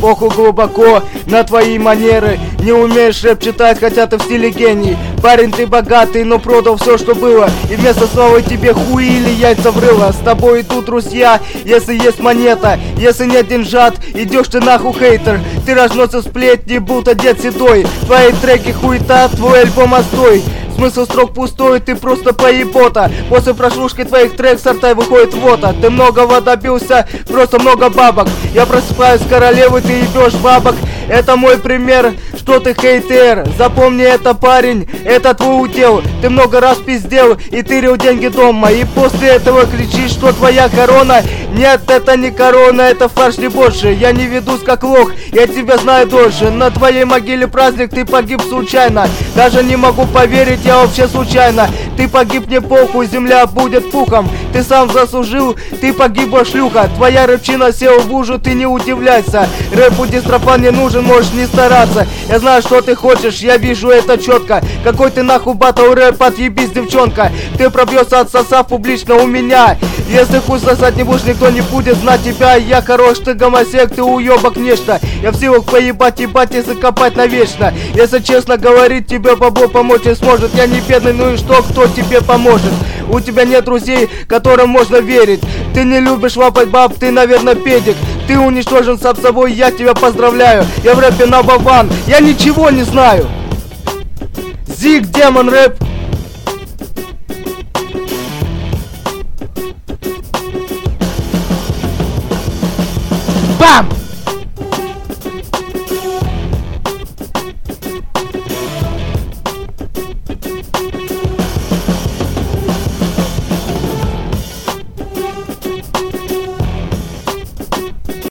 похуй глубоко на твои манеры. Не умеешь рэп читать, хотя ты в стиле гений. Парень, ты богатый, но продал все, что было. И вместо славы тебе хуи или яйца врыло. С тобой идут друзья, если есть монета. Если нет деньжат, идешь ты нахуй, хейтер. Ты разносишь сплетни, будто дед седой. Твои треки хуета, твой альбом отстой. Смысл строк пустой, ты просто поебота. После прослушки твоих трек с рта выходит вода. Ты многого добился, просто много бабок. Я просыпаюсь с королевы, ты ебешь бабок. Это мой пример, что ты хейтер. Запомни это, парень, это твой удел. Ты много раз пиздел и тырил деньги дома. И после этого кричишь, что твоя корона. Нет, это не корона, это фарш не больше. Я не ведусь как лох, я тебя знаю дольше. На твоей могиле праздник, ты погиб случайно. Даже не могу поверить, я вообще случайно. Ты погиб, не похуй, земля будет пухом. Ты сам заслужил, ты погибла шлюха. Твоя рэпчина села в лужу, ты не удивляйся. Рэпу дистрофан не нужен, можешь не стараться. Я знаю, что ты хочешь, я вижу это четко. Какой ты нахуй батл рэп, отъебись, девчонка. Ты пробьешься, отсосав публично у меня. Если хуй сосать не будешь, никто не будет знать тебя. Я хорош, ты гомосек, ты уебок нечто. Я в силах поебать, ебать и закопать навечно. Если честно говорить, тебе бабло помочь не сможет. Я не бедный, ну и что, кто тебе поможет? У тебя нет друзей, которым можно верить. Ты не любишь лапать баб, ты, наверное, педик. Ты уничтожен сам собой, я тебя поздравляю. Я в рэпе number one, я ничего не знаю. Зиг, демон рэп. Бам!